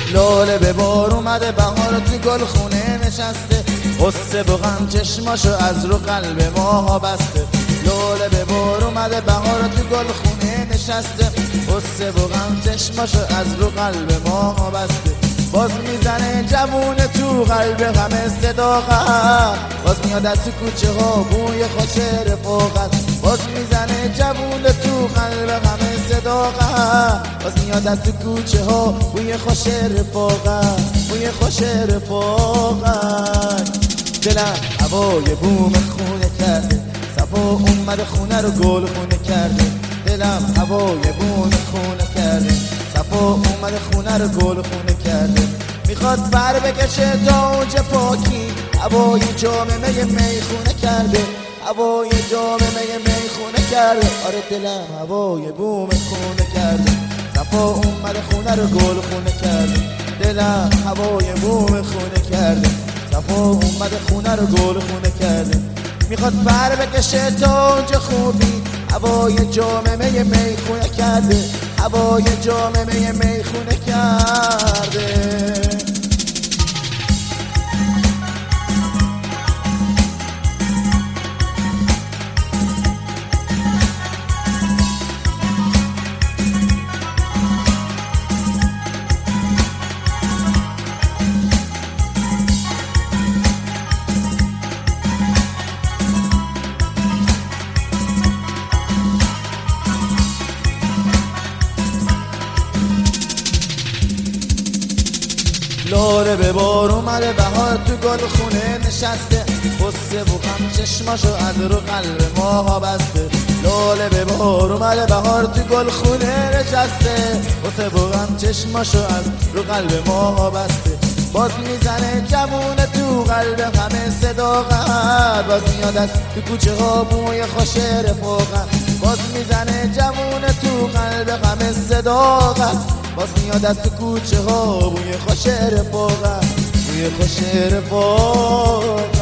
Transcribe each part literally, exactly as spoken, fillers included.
لاله به بار اومده بهار تو گل خونه نشسته، قصه و غم چشماشو از رو قلب ماها بسته. لاله به بار اومده بهار تو گل خونه نشسته، قصه و غم چشماشو از رو قلب ماها بسته. باز میزنه جوون تو قلب همه صداقت، باز میاد از تو کوچه ها بوی خوش رفاقت. باز میزنه جوون تو قلب همه صداقت، باز میاد از تو کوچه ها بوی خوش رفاقت، بوی خوش رفاقت. دلم هوای بوم خونه کرده، صفا اومده خونه رو گل خونه کرده. دلم هوای بوم خونه کرده، صفا اومده خونه رو گل خونه کرده. میخواد بر بکشه تا اوج پاکی، هوای جامعه میخونه کرده، هوای جامعه میخونه کرده. آره دلم هوای بوم خونه کرده، صفا اومده خونه رو گل خونه کرده. دلم هوای بوم خونه کرده، صفا اومده خونه رو گل خونه کرده. میخواد بر بکشه تا اوج خوبی، هوای جامعه میخونه کرده، هوای جامعه میخونه کرده. لاله به بار اومده بهار تو گل خونه نشسته، قصه و غم چشماشو از رو قلب ماها بسته. لاله به بار اومده بهار تو گل خونه نشسته، قصه و غم چشماشو از رو قلب ماها بسته. باز میزنه جوون تو قلب همه صداقت، باز میاد از تو کوچه ها بوی خوش رفاقت. باز میزنه جوون تو قلب همه صداقت، باز میاد از تو کوچه ها بوی خوش رفاقت، بوی خوش رفاقت.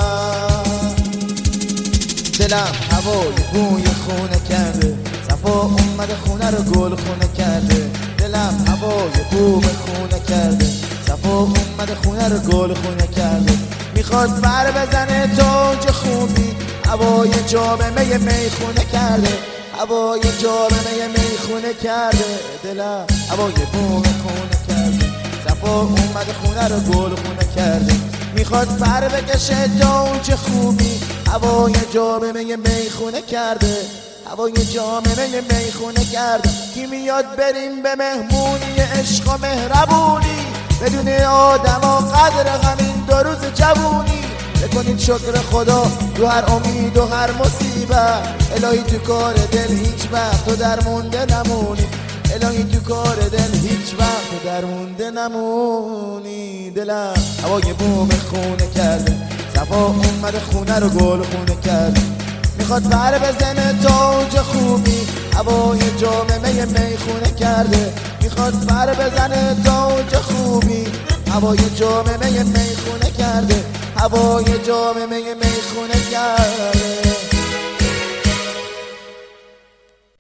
دلم هوای بوی خونه کرده، صفا اومده خونه رو گل خونه کرده. دلم هوای بوم خونه کرده، صفا اومده خونه رو گل خونه کرده. میخواد بر بزنه تا اوج خوبی، هوای جامعه میخونه کرده، هوای جامعه میخونه کرده. دلم هوای بوم خونه کرده، صفا اومده خونه رو گل خونه کرده. میخواد بر بکشه تا اوج خوبی، هوای جامعه میخونه کرده، هوای جامعه میخونه کرده. کی میاد بریم به مهمونی عشق و مهربونی، بدون آدم و قدر همین دو روز جوونی. بکنید شکر خدا تو هر امید و هر مصیبت، الهی تو کار دل هیچ وقت تو در مونده نمونی، الهی تو کار دل هیچ وقت تو در مونده نمونی. دلم هوای بوم خونه کرده، صفا اومده خونه رو گل خونه کرده. میخواد بر بزنه تا اوج خوبی، هوای جامعه میخونه کرده. میخواد بر بزنه تا اوج خوبی، هوای جامعه میخونه کرده، هوای جامعه میخونه کرده.